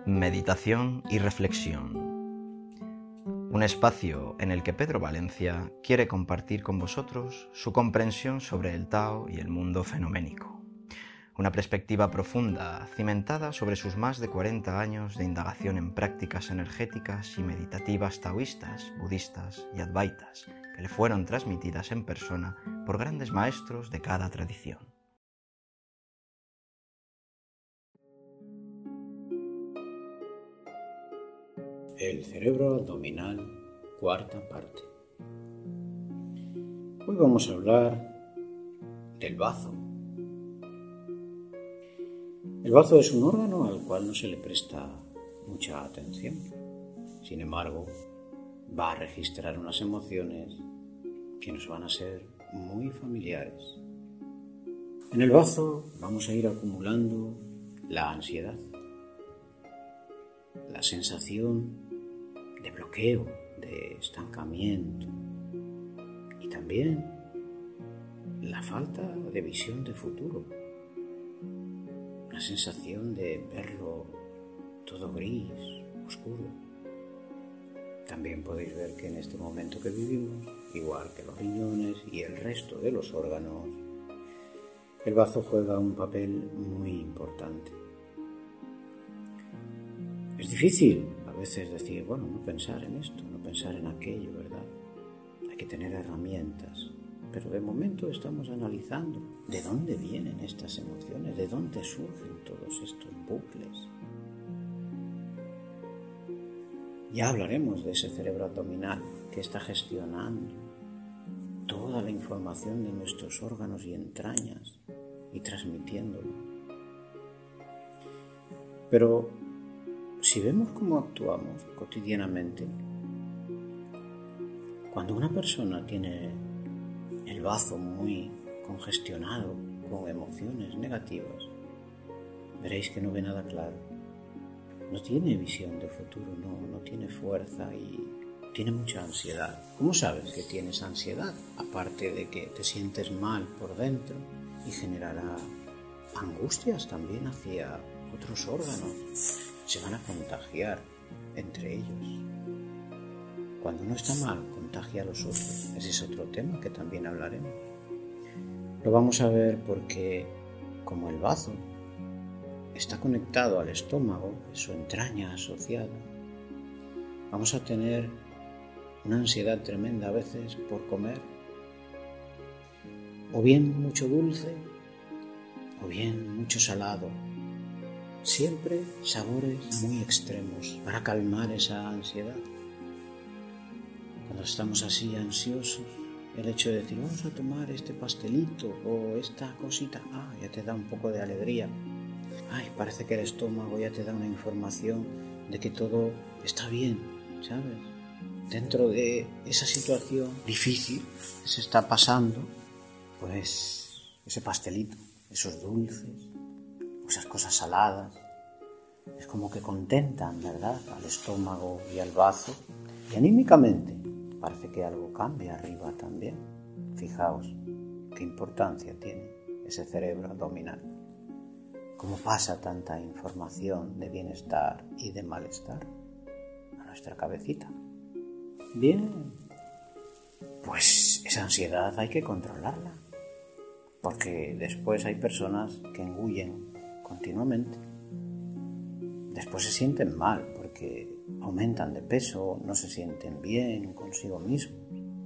Meditación y reflexión. Un espacio en el que Pedro Valencia quiere compartir con vosotros su comprensión sobre el Tao y el mundo fenoménico. Una perspectiva profunda, cimentada sobre sus más de 40 años de indagación en prácticas energéticas y meditativas taoístas, budistas y advaitas, que le fueron transmitidas en persona por grandes maestros de cada tradición. El cerebro abdominal, cuarta parte. Hoy vamos a hablar del bazo. El bazo es un órgano al cual no se le presta mucha atención. Sin embargo, va a registrar unas emociones que nos van a ser muy familiares. En el bazo vamos a ir acumulando la ansiedad, la sensación de bloqueo, de estancamiento y también la falta de visión de futuro, una sensación de verlo todo gris, oscuro. También podéis ver que en este momento que vivimos, igual que los riñones y el resto de los órganos, el bazo juega un papel muy importante. Es difícil a veces decir, no pensar en esto, no pensar en aquello, ¿verdad? Hay que tener herramientas, pero de momento estamos analizando de dónde vienen estas emociones, de dónde surgen todos estos bucles. Ya hablaremos de ese cerebro abdominal que está gestionando toda la información de nuestros órganos y entrañas y transmitiéndolo. Pero si vemos cómo actuamos cotidianamente, cuando una persona tiene el bazo muy congestionado con emociones negativas, veréis que no ve nada claro, no tiene visión de futuro, no tiene fuerza y tiene mucha ansiedad. ¿Cómo sabes que tienes ansiedad? Aparte de que te sientes mal por dentro y generará angustias también hacia otros órganos. Se van a contagiar entre ellos. Cuando uno está mal, contagia a los otros. Ese es otro tema que también hablaremos. Lo vamos a ver porque, como el bazo está conectado al estómago, es su entraña asociada, vamos a tener una ansiedad tremenda a veces por comer, o bien mucho dulce, o bien mucho salado. Siempre sabores muy extremos para calmar esa ansiedad. Cuando estamos así ansiosos, el hecho de decir vamos a tomar este pastelito o esta cosita, ya te da un poco de alegría. Parece que el estómago ya te da una información de que todo está bien, ¿sabes? Dentro de esa situación difícil que se está pasando, pues ese pastelito, esos dulces, esas cosas saladas, es como que contentan, ¿verdad?, al estómago y al bazo. Y anímicamente parece que algo cambia arriba también. Fijaos qué importancia tiene ese cerebro abdominal. Cómo pasa tanta información de bienestar y de malestar a nuestra cabecita. Bien, pues esa ansiedad hay que controlarla, porque después hay personas que engullen continuamente. Después se sienten mal porque aumentan de peso, no se sienten bien consigo mismos.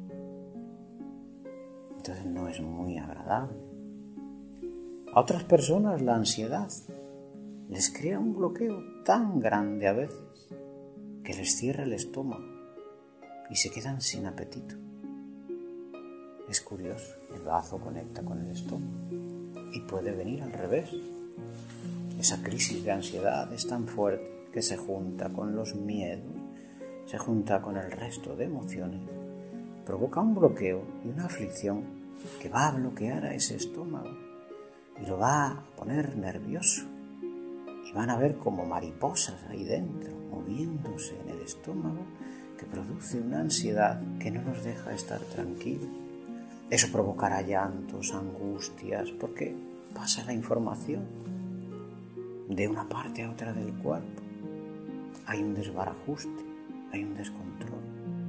Entonces no es muy agradable. A otras personas la ansiedad les crea un bloqueo tan grande a veces que les cierra el estómago y se quedan sin apetito. Es curioso, el bazo conecta con el estómago y puede venir al revés. Esa crisis de ansiedad es tan fuerte que se junta con los miedos, se junta con el resto de emociones, provoca un bloqueo y una aflicción que va a bloquear a ese estómago y lo va a poner nervioso. Y van a ver como mariposas ahí dentro, moviéndose en el estómago, que produce una ansiedad que no nos deja estar tranquilos. Eso provocará llantos, angustias, porque pasa la información de una parte a otra del cuerpo hay un desbarajuste, hay un descontrol.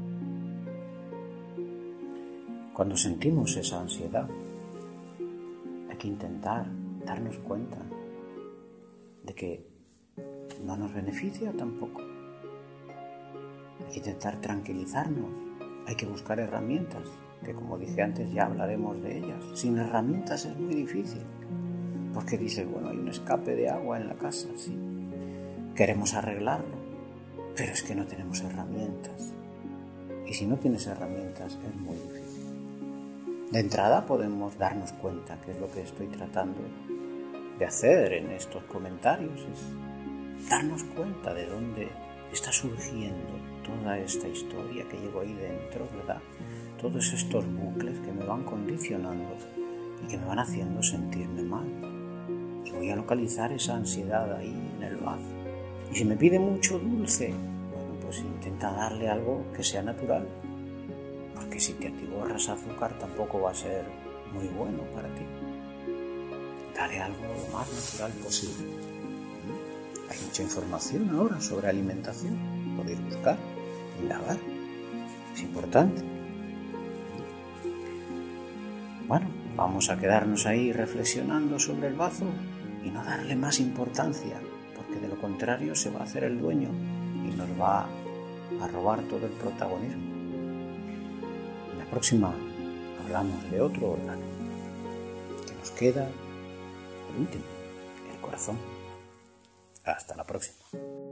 Cuando sentimos esa ansiedad, hay que intentar darnos cuenta de que no nos beneficia tampoco. Hay que intentar tranquilizarnos, hay que buscar herramientas, que como dije antes ya hablaremos de ellas. Sin herramientas es muy difícil, porque dices, bueno, hay un escape de agua en la casa, sí, queremos arreglarlo, pero es que no tenemos herramientas. Y si no tienes herramientas es muy difícil. De entrada podemos darnos cuenta, que es lo que estoy tratando de hacer en estos comentarios, es darnos cuenta de dónde está surgiendo toda esta historia que llevo ahí dentro, ¿verdad? Todos estos bucles que me van condicionando y que me van haciendo sentirme mal. Y voy a localizar esa ansiedad ahí en el vaso. Y si me pide mucho dulce, bueno, pues intenta darle algo que sea natural. Porque si te atiborras azúcar tampoco va a ser muy bueno para ti. Dale algo lo más natural posible. Hay mucha información ahora sobre alimentación. Podéis buscar, indagar. Es importante. Bueno, vamos a quedarnos ahí reflexionando sobre el bazo y no darle más importancia, porque de lo contrario se va a hacer el dueño y nos va a robar todo el protagonismo. En la próxima hablamos de otro órgano que nos queda, el último, el corazón. Hasta la próxima.